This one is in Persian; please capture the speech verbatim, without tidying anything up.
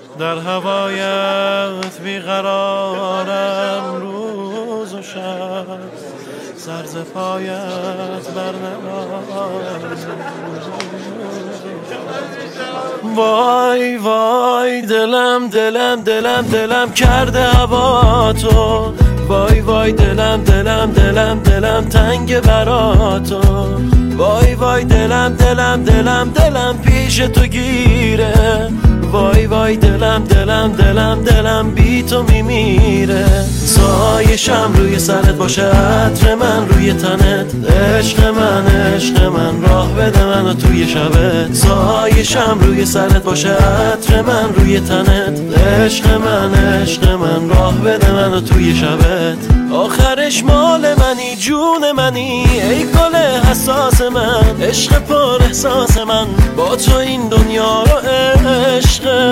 در هوایت بیقرارم روز و شب، سر ز پایت برنمی‌دارم. وای وای دلم دلم دلم دلم کرده هوا تو، وای وای دلم دلم دلم دلم تنگ برا تو، وای وای دلم دلم دلم دلم پیش تو گیره، وای وای دلم دلم دلم دلم بی تو میمیره. سایشم روی سرت باشه، عطر من روی تنت، عشق من عشق من راه بده منو توی شبت. سایشم روی سرت باشه، عطر من روی تنت، عشق من عشق من راه بده منو توی شبت. آخرش مال منی جون منی ای گل حساس من، عشق پر احساس من با تو این دنیا رو عشق